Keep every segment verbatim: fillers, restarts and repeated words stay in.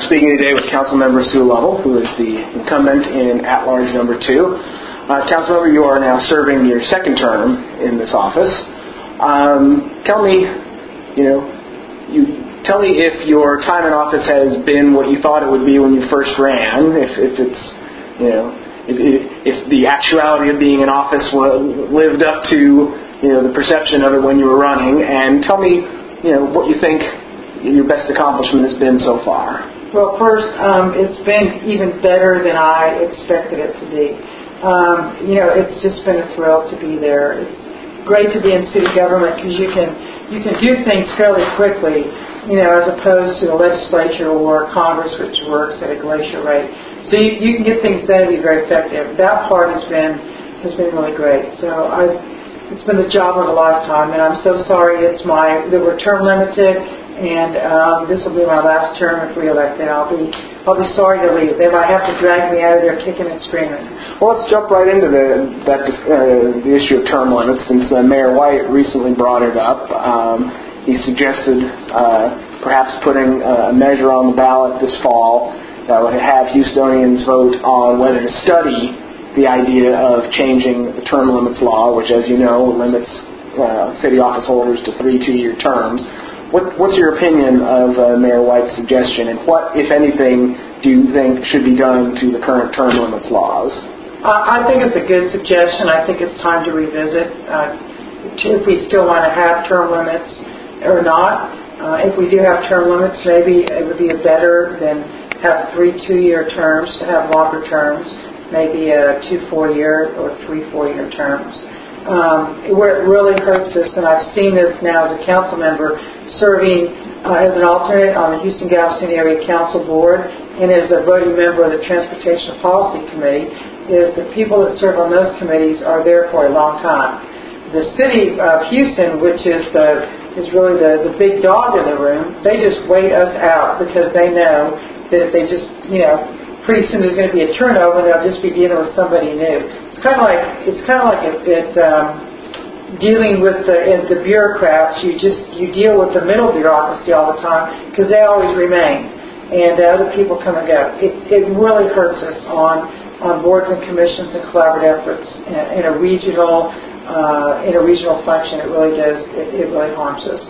I'm speaking today with Councilmember Sue Lovell, who is the incumbent in at-large number two. Uh, Councilmember, you are now serving your second term in this office. Um, tell me, you know, you tell me if your time in office has been what you thought it would be when you first ran. If, if it's, you know, if, if the actuality of being in office lived up to, you know, the perception of it when you were running, and tell me, you know, what you think your best accomplishment has been so far. Well, first, um, it's been even better than I expected it to be. Um, you know, it's just been a thrill to be there. It's great to be in city government because you can you can do things fairly quickly, you know, as opposed to the legislature or Congress, which works at a glacial rate. So you, you can get things done and be very effective. That part has been has been really great. So I, it's been the job of a lifetime, and I'm so sorry it's my that we're term limited. And um, this will be my last term if re-elected. I'll be I'll be sorry to leave. They might have to drag me out of there kicking and screaming. Well, let's jump right into the that uh, the issue of term limits, since uh, Mayor White recently brought it up. Um, he suggested uh, perhaps putting a measure on the ballot this fall that would have Houstonians vote on whether to study the idea of changing the term limits law, which, as you know, limits uh, city office holders to three two-year terms. What, what's your opinion of uh, Mayor White's suggestion, and what, if anything, do you think should be done to the current term limits laws? Uh, I think it's a good suggestion. I think it's time to revisit uh, to, if we still want to have term limits or not. Uh, if we do have term limits, maybe it would be better than have three two-year terms to have longer terms, maybe a two four-year or three four-year terms. Um, where it really hurts us, and I've seen this now as a council member, serving uh, as an alternate on the Houston-Galveston Area Council Board and as a voting member of the Transportation Policy Committee, is the people that serve on those committees are there for a long time. The city of Houston, which is the is really the, the big dog in the room, they just wait us out because they know that if they just, you know, pretty soon there's going to be a turnover and they'll just be dealing with somebody new. It's kind of like it's kind of like it, it um, dealing with the the bureaucrats. You just you deal with the middle bureaucracy all the time because they always remain, and uh, other people come and go. It it really hurts us on on boards and commissions and collaborative efforts in, in a regional uh, in a regional function. It really does. It, it really harms us.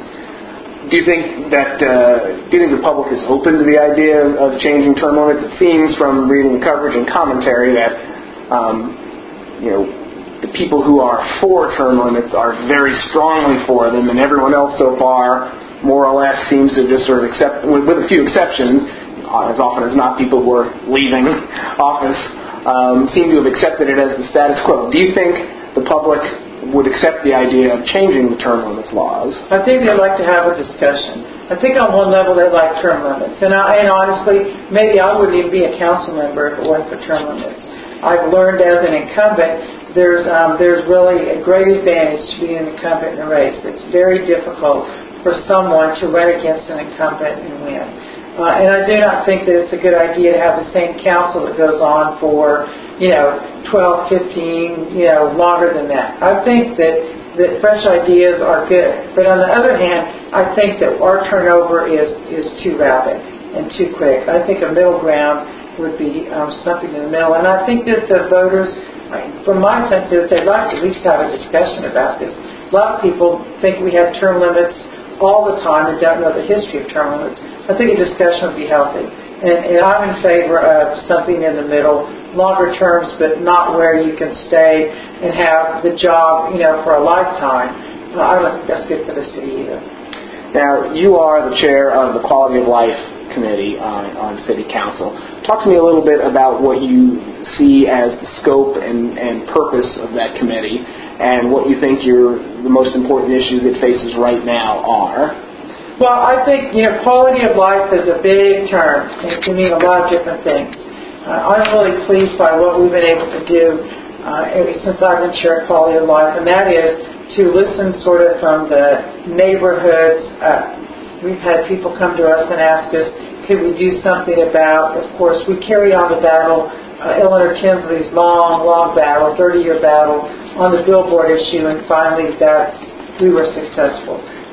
Do you think that uh, do you think the public is open to the idea of changing term limits? It seems from reading the coverage and commentary that um, you know the people who are for term limits are very strongly for them, and everyone else so far more or less seems to just sort of accept, with, with a few exceptions, uh, as often as not people who are leaving office um, seem to have accepted it as the status quo. Do you think the public would accept the idea of changing the term limits laws? I think they'd like to have a discussion. I think on one level they like term limits. And, I, and honestly, maybe I wouldn't even be a council member if it wasn't for term limits. I've learned as an incumbent there's um, there's really a great advantage to being an incumbent in a race. It's very difficult for someone to run against an incumbent and win. Uh, and I do not think that it's a good idea to have the same council that goes on for, you know, twelve, fifteen, you know, longer than that. I think that, that fresh ideas are good. But on the other hand, I think that our turnover is, is too rapid and too quick. I think a middle ground would be um, something in the middle. And I think that the voters, from my sense, is they'd like to at least have a discussion about this. A lot of people think we have term limits all the time and don't know the history of term limits. I think a discussion would be healthy. And, and I'm in favor of something in the middle, longer terms, but not where you can stay and have the job, you know, for a lifetime. Uh, I don't think that's good for the city either. Now, you are the chair of the Quality of Life Committee on, on City Council. Talk to me a little bit about what you see as the scope and, and purpose of that committee and what you think your, the most important issues it faces right now are. Well, I think, you know, quality of life is a big term. It can mean a lot of different things. Uh, I'm really pleased by what we've been able to do uh, since I've been chair of Quality of Life, and that is to listen sort of from the neighborhoods up. We've had people come to us and ask us, could we do something about, of course, we carried on the battle, uh, Eleanor Tinsley's long, long battle, thirty-year battle on the billboard issue, and finally that's, we were successful.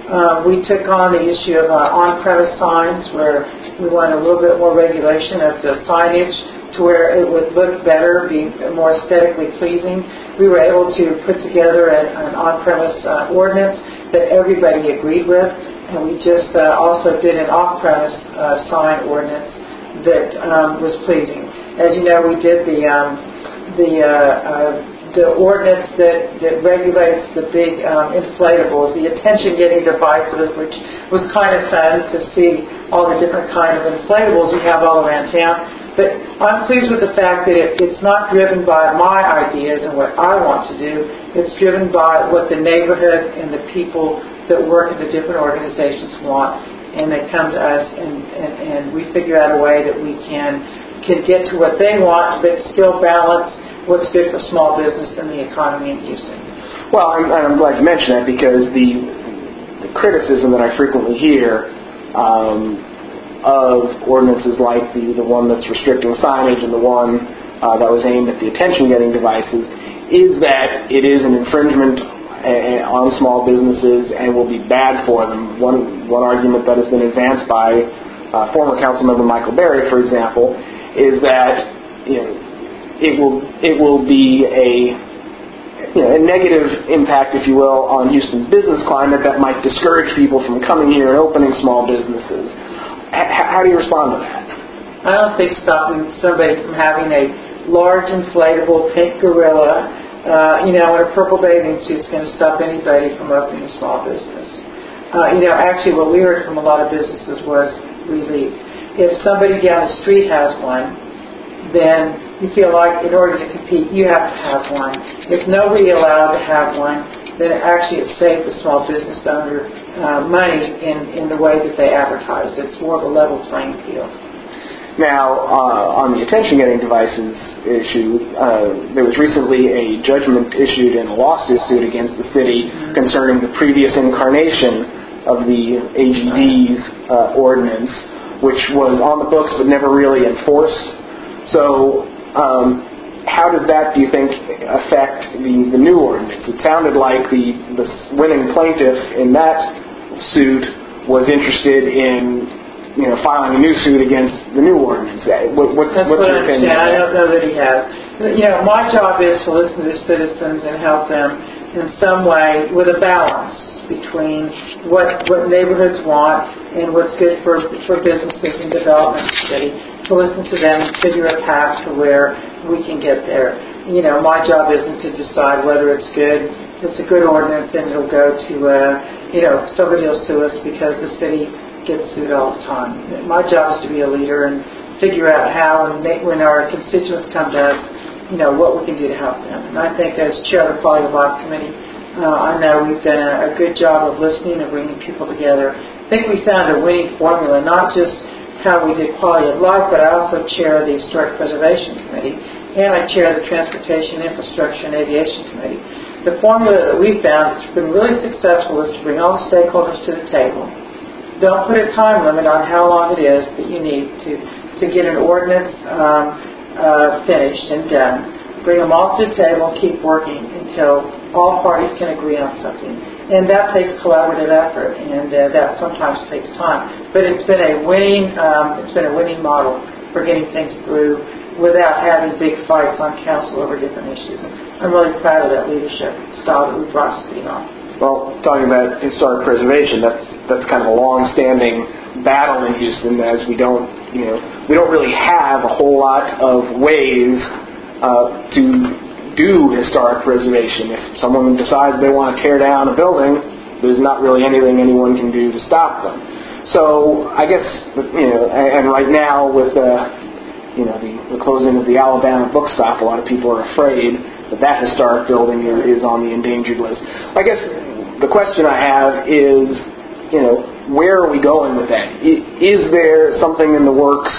Uh, we took on the issue of uh, on-premise signs, where we wanted a little bit more regulation of the signage to where it would look better, be more aesthetically pleasing. We were able to put together an, an on-premise uh, ordinance that everybody agreed with, and we just uh, also did an off-premise uh, sign ordinance that um, was pleasing. As you know, we did the um, the uh, uh, the ordinance that, that regulates the big um, inflatables, the attention-getting devices, which was kind of fun to see all the different kind of inflatables we have all around town. But I'm pleased with the fact that it, it's not driven by my ideas and what I want to do. It's driven by what the neighborhood and the people that work in the different organizations want. And they come to us, and, and, and we figure out a way that we can, can get to what they want, but still balance what's good for small business and the economy in Houston. Well, I'm, I'm glad you mentioned that, because the, the criticism that I frequently hear um, of ordinances like the, the one that's restricting signage and the one uh, that was aimed at the attention-getting devices is that it is an infringement a, on small businesses and will be bad for them. One, one argument that has been advanced by uh, former Councilmember Michael Berry, for example, is that, you know, It will it will be a you know, a negative impact, if you will, on Houston's business climate that might discourage people from coming here and opening small businesses. H- how do you respond to that? I don't think stopping somebody from having a large inflatable pink gorilla, uh, you know, in a purple bathing suit is going to stop anybody from opening a small business. Uh, you know, actually, what we heard from a lot of businesses was relief. If somebody down the street has one, then you feel like in order to compete, you have to have one. If nobody allowed to have one, then actually it saved the small business owner uh, money in, in the way that they advertised. It's more of a level playing field. Now, uh, on the attention-getting devices issue, uh, there was recently a judgment issued in a lawsuit suit against the city mm-hmm. concerning the previous incarnation of the A G D's uh, ordinance, which was on the books but never really enforced. So, um, how does that, do you think, affect the, the new ordinance? It sounded like the, the winning plaintiff in that suit was interested in, you know, filing a new suit against the new ordinance. What, what's, That's what's what your I opinion? I don't know that he has. You know, my job is to listen to the citizens and help them in some way with a balance between what what neighborhoods want and what's good for for businesses and development in the city. To listen to them and figure a path to where we can get there. You know, my job isn't to decide whether it's good. It's a good ordinance, and it'll go to, uh, you know, somebody will sue us because the city gets sued all the time. My job is to be a leader and figure out how, and make, when our constituents come to us, you know, what we can do to help them. And I think as chair of the Quality of Life Committee, uh, I know we've done a, a good job of listening and bringing people together. I think we found a winning formula, not just how we did quality of life, but I also chair the Historic Preservation Committee, and I chair the Transportation, Infrastructure, and Aviation Committee. The formula that we found that's been really successful is to bring all stakeholders to the table. Don't put a time limit on how long it is that you need to, to get an ordinance um, uh, finished and done. Bring them all to the table and keep working until all parties can agree on something. And that takes collaborative effort, and uh, that sometimes takes time. But it's been a winning, um, it's been a winning model for getting things through without having big fights on council over different issues. And I'm really proud of that leadership style that we brought the city on. Well, talking about historic preservation, that's that's kind of a long-standing battle in Houston, as we don't, you know, we don't really have a whole lot of ways uh, to do historic preservation. If someone decides they want to tear down a building, there's not really anything anyone can do to stop them. So I guess, you know, and right now with the, you know, the, the closing of the Alabama book stop, a lot of people are afraid that that historic building is on the endangered list. I guess the question I have is, you know, where are we going with that? Is there something in the works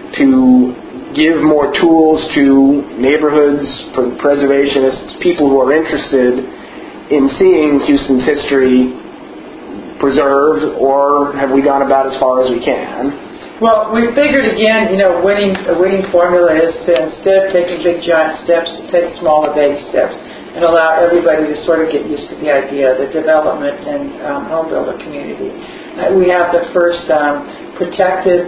to give more tools to neighborhoods, preservationists, people who are interested in seeing Houston's history preserved, or have we gone about as far as we can? Well, we figured again, you know, winning a winning formula is to, instead of taking big giant steps, to take smaller baby steps. and allow everybody to sort of get used to the idea of the development and um, home builder community. Uh, we have the first um, protected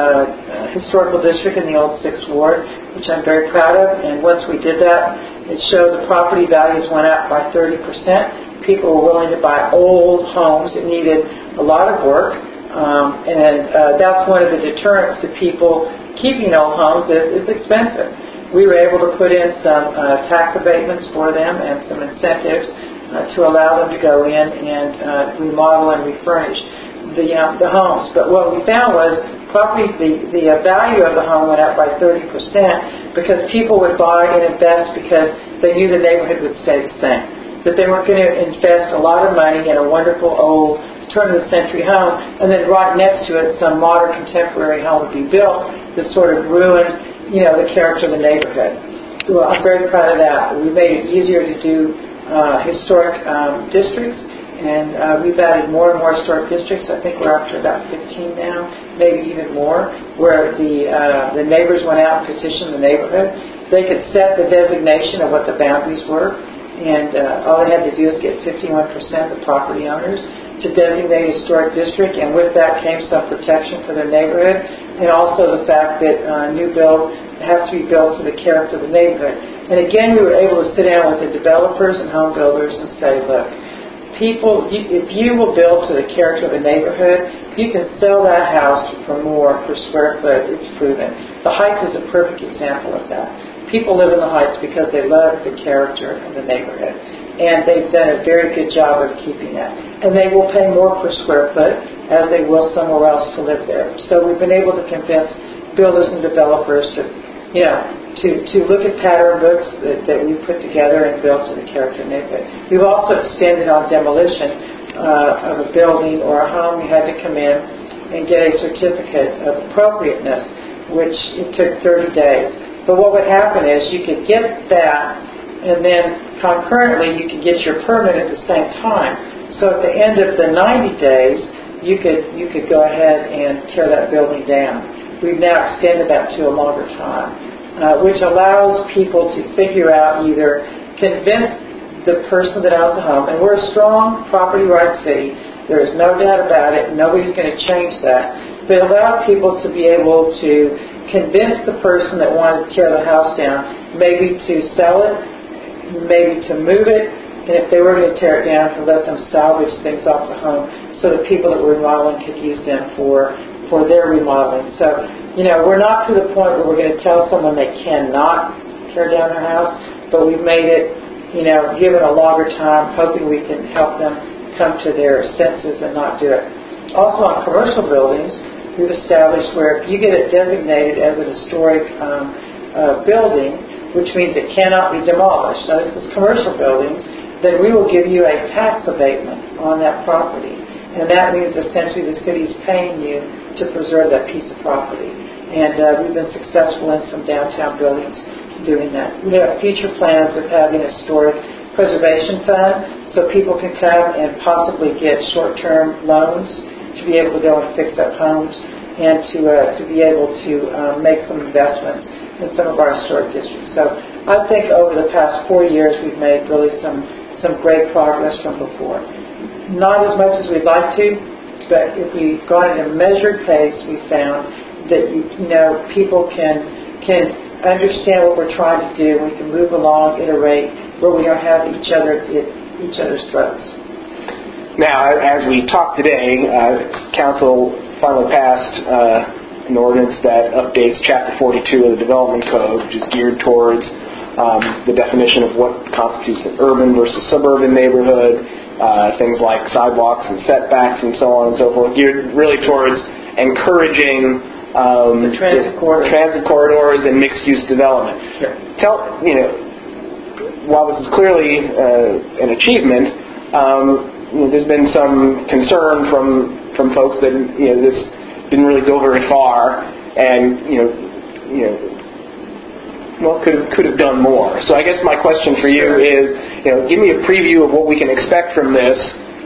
uh, historical district in the Old Sixth Ward, which I'm very proud of, and once we did that, it showed the property values went up by thirty percent. People were willing to buy old homes that needed a lot of work, um, and uh, that's one of the deterrents to people keeping old homes is it's expensive. We were able to put in some uh, tax abatements for them and some incentives uh, to allow them to go in and uh, remodel and refurnish the uh, the homes. But what we found was property, the, the uh, value of the home went up by thirty percent because people would buy and invest because they knew the neighborhood would stay the same. That they weren't going to invest a lot of money in a wonderful old turn-of-the-century home and then right next to it some modern contemporary home would be built that sort of ruined, you know, the character of the neighborhood. So I'm very proud of that. We made it easier to do uh, historic um, districts. And uh, we've added more and more historic districts. I think we're up to about fifteen now, maybe even more, where the uh, the neighbors went out and petitioned the neighborhood. They could set the designation of what the boundaries were, and uh, all they had to do is get fifty-one percent of the property owners to designate a historic district, and with that came some protection for their neighborhood, and also the fact that uh, new build has to be built to the character of the neighborhood. And again, we were able to sit down with the developers and home builders and say, look, people, if you will build to the character of a neighborhood, you can sell that house for more per square foot. It's proven. The Heights is a perfect example of that. People live in the Heights because they love the character of the neighborhood. And they've done a very good job of keeping that. And they will pay more per square foot as they will somewhere else to live there. So we've been able to convince builders and developers to, you know, to, to look at pattern books that, that we put together and build to the character of the neighborhood. We've also extended on demolition uh, of a building or a home. You had to come in and get a certificate of appropriateness, which it took thirty days. But what would happen is you could get that, and then concurrently you could get your permit at the same time. So at the end of the ninety days, you could you could go ahead and tear that building down. We've now extended that to a longer time, uh, which allows people to figure out either convince the person that owns the home, and we're a strong property rights city. There is no doubt about it. Nobody's going to change that. But allow people to be able to convince the person that wanted to tear the house down, maybe to sell it, maybe to move it, and if they were going to tear it down, to let them salvage things off the home so that people that were remodeling could use them for, for their remodeling. So, you know, we're not to the point where we're going to tell someone they cannot tear down their house, but we've made it, you know, given a longer time, hoping we can help them come to their senses and not do it. Also on commercial buildings, we've established where if you get it designated as an historic um, uh, building, which means it cannot be demolished. Now, this is commercial buildings, then we will give you a tax abatement on that property. And that means essentially the city's paying you to preserve that piece of property. And uh, we've been successful in some downtown buildings doing that. We have future plans of having a historic preservation fund so people can come and possibly get short-term loans to be able to go and fix up homes and to uh, to be able to um, make some investments in some of our historic districts. So I think over the past four years we've made really some, some great progress from before. Not as much as we'd like to, but if we've gone at a measured pace, we've found that you know people can can understand what we're trying to do. We can move along, iterate, where we don't have each other at each other's throats. Now, as we talk today, uh, Council finally passed uh, an ordinance that updates Chapter forty-two of the Development Code, which is geared towards um, the definition of what constitutes an urban versus suburban neighborhood, uh, things like sidewalks and setbacks and so on and so forth, geared really towards encouraging um, the transit corridors. transit corridors and mixed-use development. Sure. Tell, you know, while this is clearly uh, an achievement, um, you know, there's been some concern from from folks that you know this didn't really go very far, and you know, you know, well, could could have done more. So I guess my question for you is, you know, give me a preview of what we can expect from this,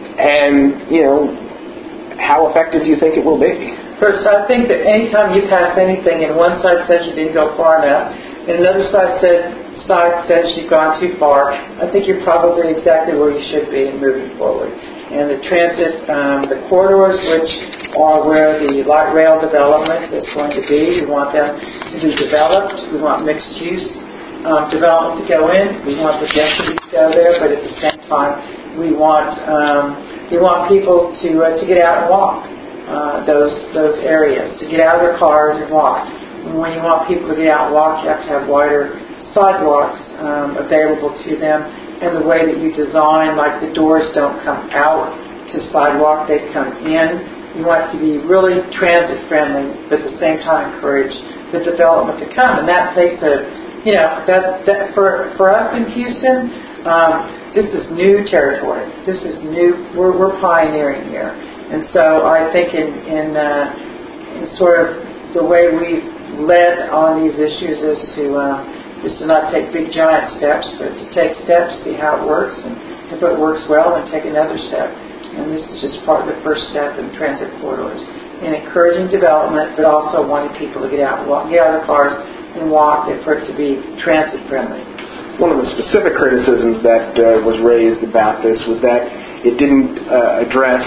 and you know, how effective do you think it will be? First, I think that anytime you pass anything and one side says you didn't go far enough, and another side said, side says you've gone too far. I think you're probably exactly where you should be in moving forward. And the transit, um, the corridors, which are where the light rail development is going to be, we want them to be developed. We want mixed use um, development to go in. We want the density to go there, but at the same time, we want um, we want people to uh, to get out and walk uh, those those areas, to get out of their cars and walk. And when you want people to get out and walk, you have to have wider sidewalks um, available to them. And the way that you design, like the doors don't come out to sidewalk, they come in. You want it to be really transit friendly, but at the same time encourage the development to come. And that takes a, you know, that, that for for us in Houston, um, this is new territory. This is new. We're we're pioneering here, and so I think in in, uh, in sort of the way we've led on these issues is to. Uh, is to not take big giant steps, but to take steps, see how it works, and if it works well, then take another step. And this is just part of the first step in transit corridors, in encouraging development, but also wanting people to get out and walk, get out of their cars and walk, and for it to be transit friendly. One of the specific criticisms that uh, was raised about this was that it didn't uh, address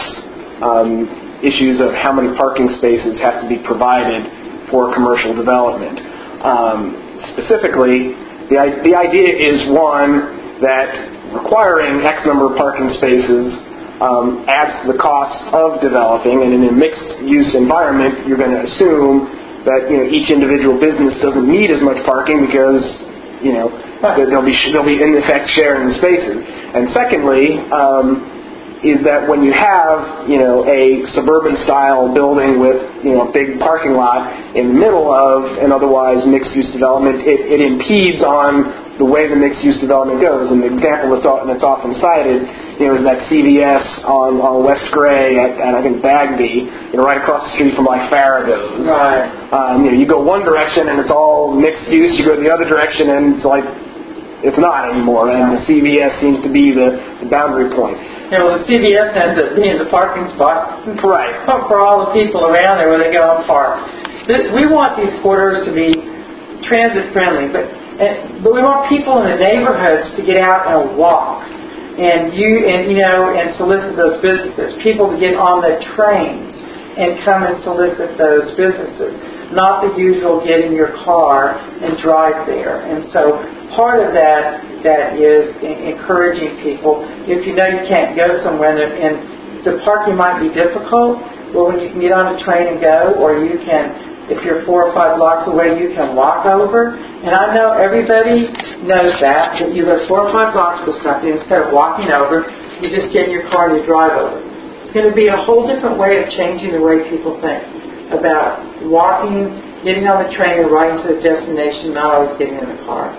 um, issues of how many parking spaces have to be provided for commercial development. Um, Specifically, the, the idea is, one, that requiring X number of parking spaces um, adds to the cost of developing, and in a mixed-use environment, you're going to assume that you know each individual business doesn't need as much parking because you know they'll be they'll be in effect sharing the spaces. And secondly, um, is that when you have, you know, a suburban-style building with, you know, a big parking lot in the middle of an otherwise mixed-use development, it, it impedes on the way the mixed-use development goes. And the example that's, that's often cited, you know, is that C V S on, on West Gray at, at, I think, Bagby, you know, right across the street from, like, Farragut's. Right. Um, you know, you go one direction and it's all mixed-use. You go the other direction and it's like, it's not anymore. And the C V S seems to be the, the boundary point. You know, the C V S ends up being the parking spot right. for all the people around there where they go and park. This, we want these corridors to be transit friendly, but and, but we want people in the neighborhoods to get out and walk, and you and you know and solicit those businesses. People to get on the trains and come and solicit those businesses, not the usual get in your car and drive there. And so part of that that is encouraging people. If you know you can't go somewhere and the parking might be difficult, well, when you can get on a train and go, or you can, if you're four or five blocks away, you can walk over. And I know everybody knows that, that you live four or five blocks or something, instead of walking over, you just get in your car and you drive over. It's going to be a whole different way of changing the way people think about walking, getting on the train and riding to the destination, not always getting in the car.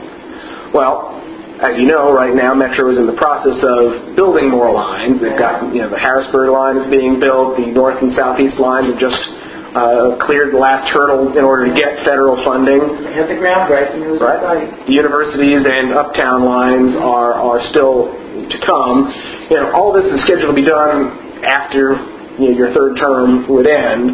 Well, as you know, right now Metro is in the process of building more lines. They've got, you know, the Harrisburg line is being built. The north and southeast lines have just uh, cleared the last hurdle in order to get federal funding. They had the groundbreaking. It was right. exciting. The universities and uptown lines are, are still to come. You know, all this is scheduled to be done after you know, your third term would end.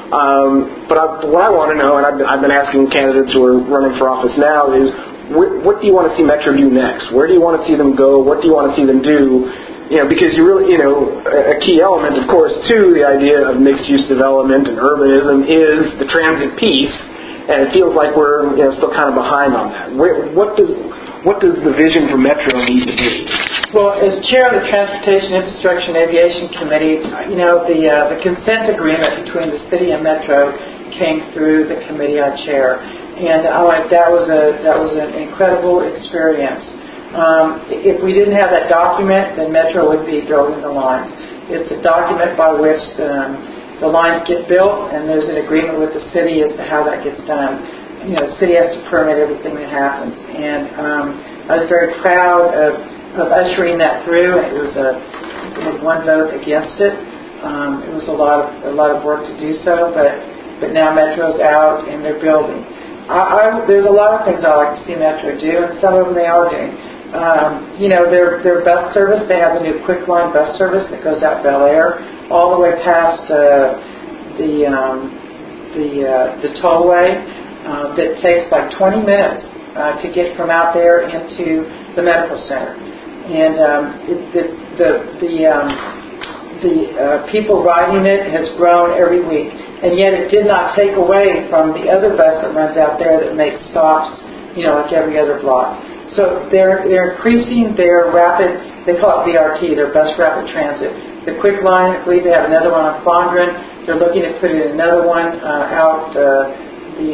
Um, but I, what I want to know, and I've, I've been asking candidates who are running for office now, is What, what do you want to see Metro do next? Where do you want to see them go? What do you want to see them do? You know, because you really, you know, a key element, of course, to the idea of mixed-use development and urbanism is the transit piece, and it feels like we're, you know, still kind of behind on that. Where, what does what does the vision for Metro need to be? Well, as chair of the Transportation, Infrastructure, and Aviation Committee, you know, the uh, the consent agreement between the city and Metro came through the committee I chair. And I went, that was a that was an incredible experience. Um, if we didn't have that document, then Metro would be building the lines. It's a document by which um, the lines get built, and there's an agreement with the city as to how that gets done. You know, the city has to permit everything that happens. And um, I was very proud of, of ushering that through. It was a we had one vote against it. Um, it was a lot of a lot of work to do so, but but now Metro's out and they're building. I, I, there's a lot of things I like to see Metro do, and some of them they are doing. Um, you know, their their bus service, they have the new Quick Line bus service that goes out Bel Air all the way past uh, the um, the uh, the tollway. Uh, that takes like twenty minutes uh, to get from out there into the medical center. And um, it, the the the, um, the uh, people riding it has grown every week, and yet it did not take away from the other bus that runs out there that makes stops, you know, like every other block. So they're they're increasing their rapid, they call it B R T, their bus rapid transit. The Quick Line, I believe they have another one on Fondren. They're looking at putting another one uh, out uh, the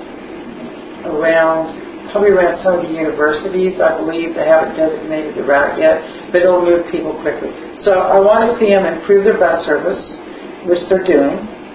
uh, around. Probably around some of the universities, I believe. They haven't designated the route yet, but it'll move people quickly. So I want to see them improve their bus service, which they're doing.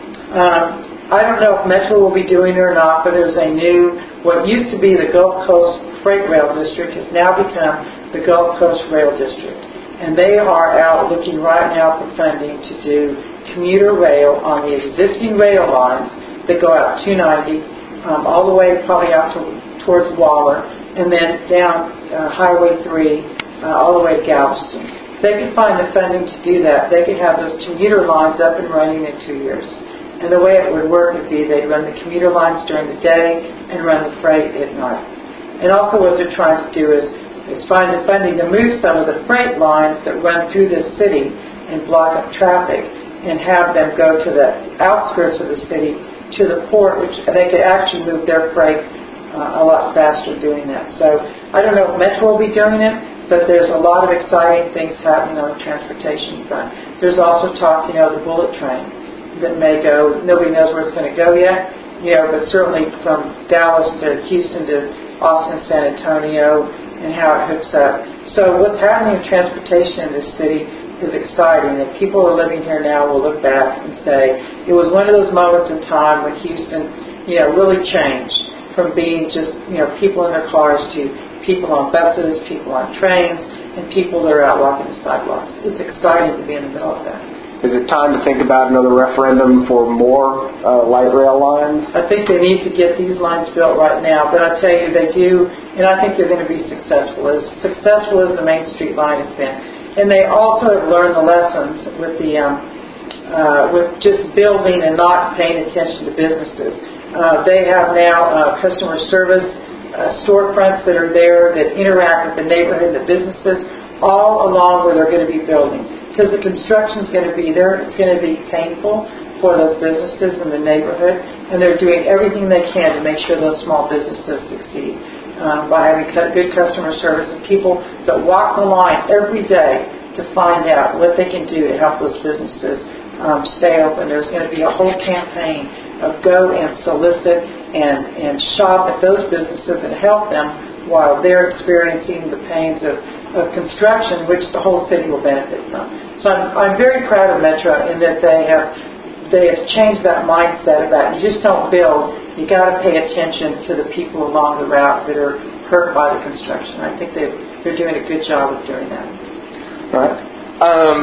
Um, I don't know if Metro will be doing it or not, but there's a new, what used to be the Gulf Coast Freight Rail District has now become the Gulf Coast Rail District. And they are out looking right now for funding to do commuter rail on the existing rail lines that go out two ninety, um, all the way probably out to towards Waller, and then down uh, Highway three, uh, all the way to Galveston. If they could find the funding to do that, they could have those commuter lines up and running in two years. And the way it would work would be they'd run the commuter lines during the day and run the freight at night. And also what they're trying to do is, is find the funding to move some of the freight lines that run through this city and block up traffic and have them go to the outskirts of the city to the port, which they could actually move their freight Uh, a lot faster doing that. So I don't know if Metro will be doing it, but there's a lot of exciting things happening on the transportation front. There's also talk, you know, the bullet train that may go, nobody knows where it's going to go yet, you know, but certainly from Dallas to Houston to Austin, San Antonio, and how it hooks up. So what's happening in transportation in this city is exciting, and people who are living here now will look back and say, it was one of those moments in time when Houston, you know, really changed from being just, you know, people in their cars to people on buses, people on trains, and people that are out walking the sidewalks. It's exciting to be in the middle of that. Is it time to think about another referendum for more uh, light rail lines? I think they need to get these lines built right now, but I tell you, they do, and I think they're going to be successful, as successful as the Main Street line has been. And they also have learned the lessons with the, um, uh, with just building and not paying attention to businesses. Uh, they have now uh, customer service uh, storefronts that are there that interact with the neighborhood and the businesses all along where they're going to be building. Because the construction is going to be there, it's going to be painful for those businesses in the neighborhood, and they're doing everything they can to make sure those small businesses succeed um, by having good customer service and people that walk the line every day to find out what they can do to help those businesses um, stay open. There's going to be a whole campaign of go and solicit and, and shop at those businesses and help them while they're experiencing the pains of, of construction, which the whole city will benefit from. So I'm, I'm very proud of Metro in that they have they have changed that mindset about you just don't build, you got to pay attention to the people along the route that are hurt by the construction. I think they've, they're doing a good job of doing that. All right. Um,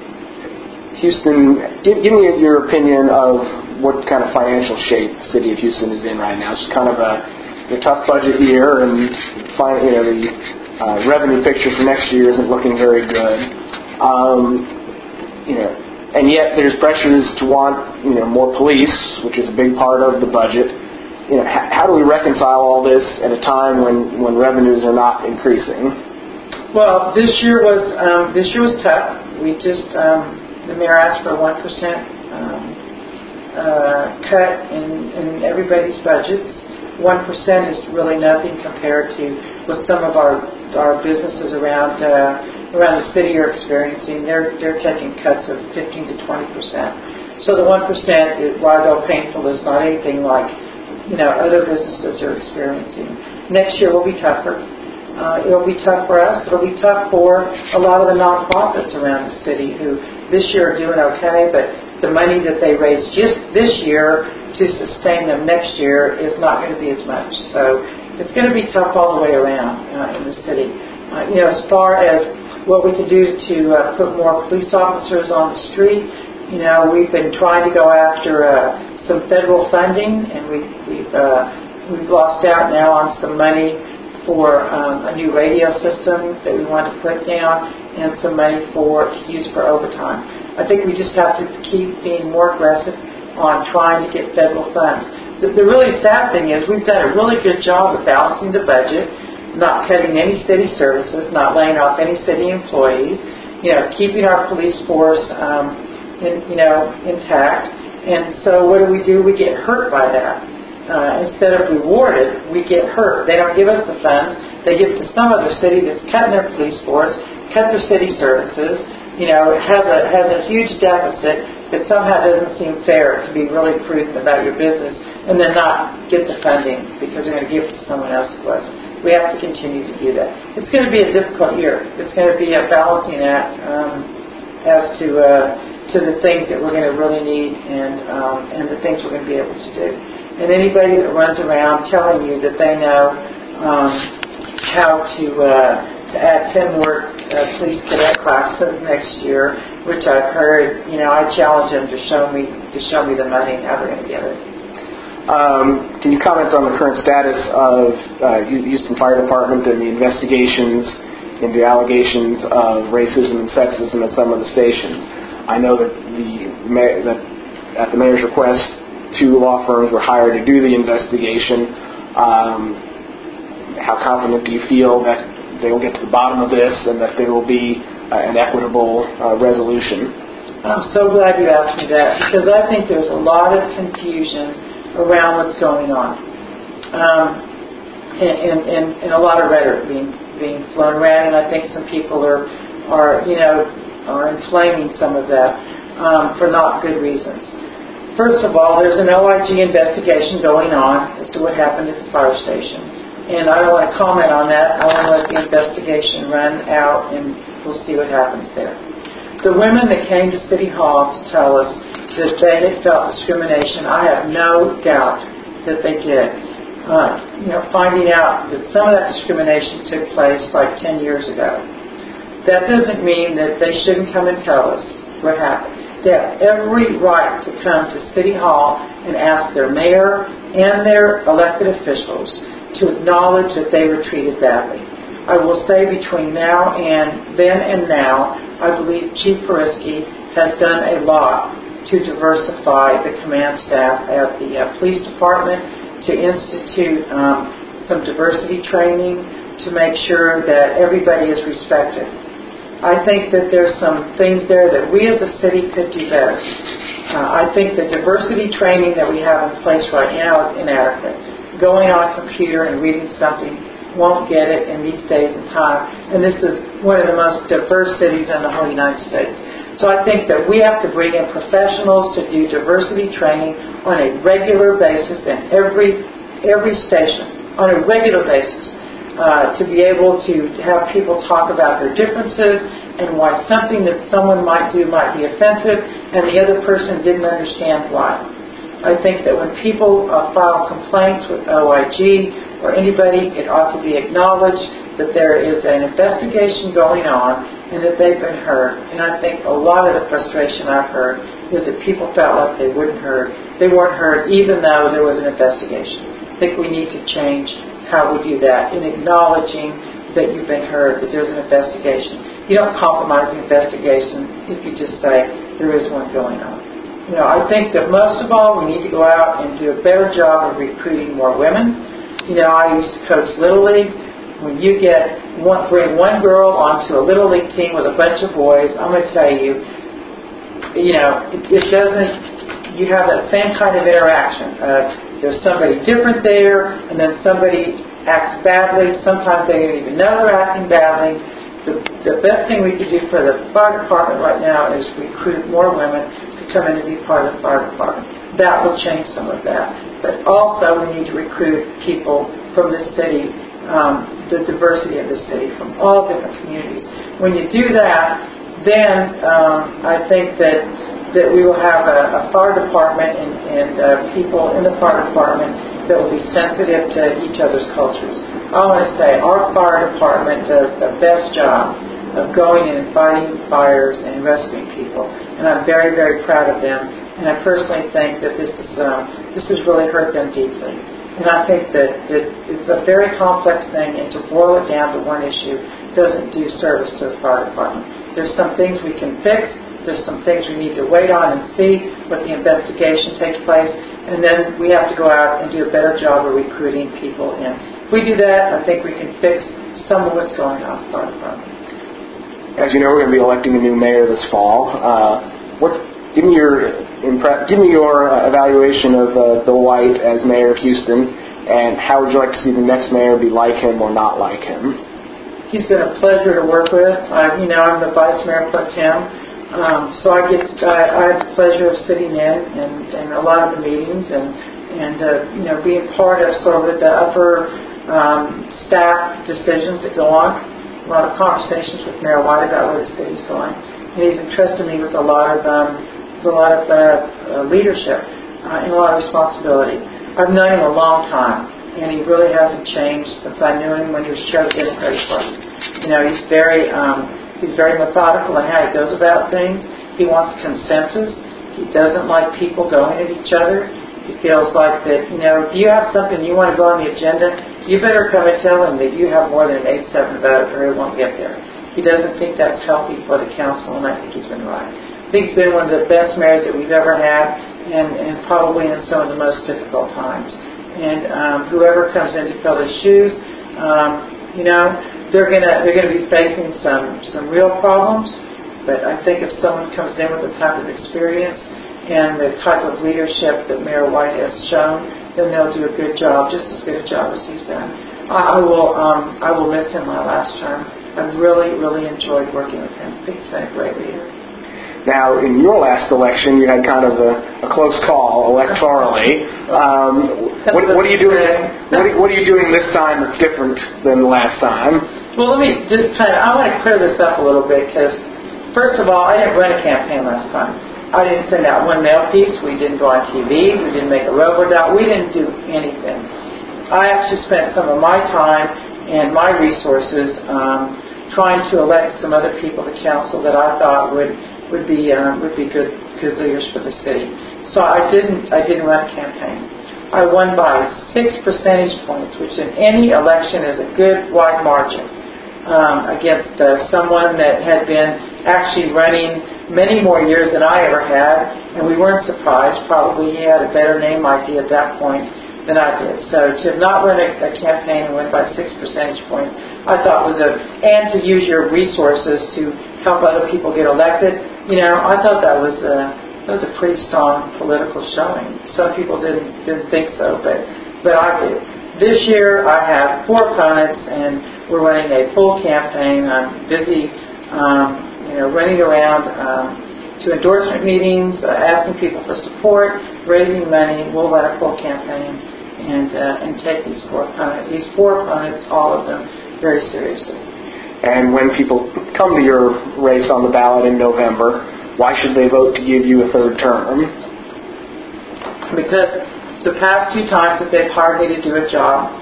Houston, give, give me your opinion of what kind of financial shape the city of Houston is in right now. It's kind of a, a tough budget year, and find, you know, the uh, revenue picture for next year isn't looking very good. Um, you know, and yet there's pressures to want, you know, more police, which is a big part of the budget. You know, h- how do we reconcile all this at a time when, when revenues are not increasing? Well, this year was um, this year was tough. We just um, the mayor asked for a one percent. Um, Uh, cut in, in everybody's budgets. One percent is really nothing compared to what some of our our businesses around uh, around the city are experiencing. They're they're taking cuts of fifteen to twenty percent. So the one percent, while though painful, is not anything like you know other businesses are experiencing. Next year will be tougher. Uh, it'll be tough for us. It'll be tough for a lot of the nonprofits around the city who this year are doing okay, but the money that they raise just this year to sustain them next year is not going to be as much. So it's going to be tough all the way around uh, in the city. Uh, you know, as far as what we can do to uh, put more police officers on the street, you know, we've been trying to go after uh, some federal funding, and we, we've uh, we've lost out now on some money for um, a new radio system that we want to put down, and some money for to use for overtime. I think we just have to keep being more aggressive on trying to get federal funds. the, the really sad thing is we've done a really good job of balancing the budget, not cutting any city services, not laying off any city employees, you know, keeping our police force, um, in, you know, intact. And so what do we do? We get hurt by that. Uh, instead of rewarded, we get hurt. They don't give us the funds. They give it to some other city that's cutting their police force, cut their city services, you know, has a has a huge deficit that somehow doesn't seem fair to be really prudent about your business and then not get the funding because they're going to give it to someone else who wasn't. We have to continue to do that. It's going to be a difficult year. It's going to be a balancing act um, as to uh, to the things that we're going to really need and um, and the things we're going to be able to do. And anybody that runs around telling you that they know um, how to uh, to add ten more uh, police cadet classes next year, which I've heard, you know, I challenge them to show me to show me the money and how they're going to get it. Um, can you comment on the current status of uh, Houston Fire Department and the investigations into allegations of racism and sexism at some of the stations? I know that the that at the mayor's request, two law firms were hired to do the investigation. Um, how confident do you feel that they will get to the bottom of this and that there will be uh, an equitable uh, resolution? I'm so glad you asked me that because I think there's a lot of confusion around what's going on, um, and, and, and, and a lot of rhetoric being being flown around, and I think some people are are you know are inflaming some of that um, for not good reasons. First of all, there's an O I G investigation going on as to what happened at the fire station. And I don't want to comment on that. I want to let the investigation run out, and we'll see what happens there. The women that came to City Hall to tell us that they had felt discrimination, I have no doubt that they did. Uh, you know, finding out that some of that discrimination took place like ten years ago. That doesn't mean that they shouldn't come and tell us what happened. They have every right to come to City Hall and ask their mayor and their elected officials to acknowledge that they were treated badly. I will say between now and then and now, I believe Chief Perisky has done a lot to diversify the command staff at the uh, police department, to institute um, some diversity training, to make sure that everybody is respected. I think that there's some things there that we as a city could do better. Uh, I think the diversity training that we have in place right now is inadequate. Going on a computer and reading something won't get it in these days and time. And this is one of the most diverse cities in the whole United States. So I think that we have to bring in professionals to do diversity training on a regular basis in every every station, on a regular basis, uh, to be able to have people talk about their differences and why something that someone might do might be offensive and the other person didn't understand why. I think that when people uh, file complaints with O I G or anybody, it ought to be acknowledged that there is an investigation going on and that they've been heard. And I think a lot of the frustration I've heard is that people felt like they weren't heard. They weren't heard even though there was an investigation. I think we need to change how we do that in acknowledging that you've been heard, that there's an investigation. You don't compromise the investigation if you just say there is one going on. You know, I think that most of all, we need to go out and do a better job of recruiting more women. You know, I used to coach Little League. When you get one, bring one girl onto a Little League team with a bunch of boys, I'm going to tell you, you know, it, it doesn't, you have that same kind of interaction. Uh, there's somebody different there, and then somebody acts badly. Sometimes they don't even know they're acting badly. The, the best thing we could do for the fire department right now is recruit more women to come in and be part of the fire department. That will change some of that. But also we need to recruit people from this city, um, the diversity of the city, from all different communities. When you do that, then um, I think that that we will have a, a fire department and, and uh, people in the fire department that will be sensitive to each other's cultures. I want to say our fire department does the best job of going in and fighting fires and rescuing people, and I'm very, very proud of them. And I personally think that this is um, this has really hurt them deeply. And I think that, that it's a very complex thing, and to boil it down to one issue doesn't do service to the fire department. There's some things we can fix. There's some things we need to wait on and see what the investigation takes place. and then we have to go out and do a better job of recruiting people in. If we do that, I think we can fix some of what's going on in the fire department. As you know, we're going to be electing a new mayor this fall. Uh, what? Give me your impre- give me your uh, evaluation of uh, Bill White as mayor of Houston, and how would you like to see the next mayor be like him or not like him? He's been a pleasure to work with. I, you know, I'm the vice mayor pro tem, um, so I get I, I have the pleasure of sitting in and, and a lot of the meetings and and uh, you know being part of sort of the upper um, staff decisions that go on. A lot of conversations with Mayor White about where the city's going, and he's entrusted me with a lot of um, with a lot of uh, uh, leadership uh, and a lot of responsibility. I've known him a long time, and he really hasn't changed since I knew him when he was chair of the Democratic Party. You know, he's very um, he's very methodical in how he goes about things. He wants consensus. He doesn't like people going at each other. He feels like that, you know, if you have something you want to go on the agenda, you better come and tell him that you have more than an eight seven vote or he won't get there. He doesn't think that's healthy for the council, and I think he's been right. I think he's been one of the best mayors that we've ever had, and, and probably in some of the most difficult times. And um, whoever comes in to fill his shoes, um, you know, they're gonna they're gonna be facing some some real problems. But I think if someone comes in with the type of experience and the type of leadership that Mayor White has shown, then they'll do a good job, just as good a job as he's done. I, I will um, I will miss him my last term. I've really, really enjoyed working with him. I think he's been a great leader. Now, in your last election, you had kind of a, a close call electorally. Um, what, what are you doing? What are, what are you doing this time that's different than the last time? Well, let me just kind of. I want to clear this up a little bit because, first of all, I didn't run a campaign last time. I didn't send out one mail piece. We didn't go on T V. We didn't make a robo-dial. We didn't do anything. I actually spent some of my time and my resources um, trying to elect some other people to council that I thought would would be um, would be good good leaders for the city. So I didn't I didn't run a campaign. I won by six percentage points, which in any election is a good wide margin um, against uh, someone that had been actually running many more years than I ever had, and we weren't surprised. Probably he had a better name idea at that point than I did. So to not run a, a campaign and win by six percentage points, I thought was a, and to use your resources to help other people get elected, you know, I thought that was a, that was a pretty strong political showing. Some people didn't didn't think so, but but I did. This year I have four opponents, and we're running a full campaign. I'm busy. Um, You know, running around um, to endorsement meetings, uh, asking people for support, raising money. We'll run a full campaign and uh, and take these four opponents, these four opponents, all of them, very seriously. And when people come to your race on the ballot in November, why should they vote to give you a third term? Because the past two times that they've hired me to do a job,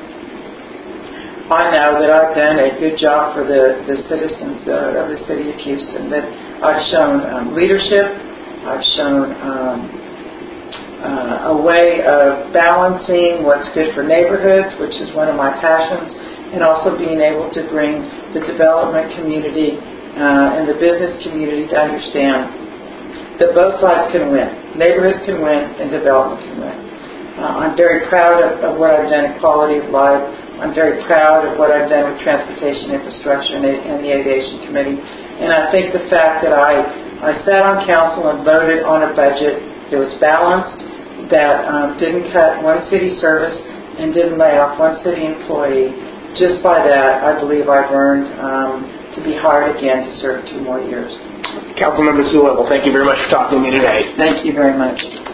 I know that I've done a good job for the, the citizens uh, of the city of Houston, that I've shown um, leadership, I've shown um, uh, a way of balancing what's good for neighborhoods, which is one of my passions, and also being able to bring the development community uh, and the business community to understand that both sides can win. Neighborhoods can win and development can win. Uh, I'm very proud of, of what I've done in quality of life. I'm very proud of what I've done with transportation infrastructure and, and the aviation committee. And I think the fact that I, I sat on council and voted on a budget that was balanced, that um, didn't cut one city service and didn't lay off one city employee, just by that, I believe I've earned um, to be hired again to serve two more years. Councilmember Sue Little, thank you very much for talking to me today. Thank you very much.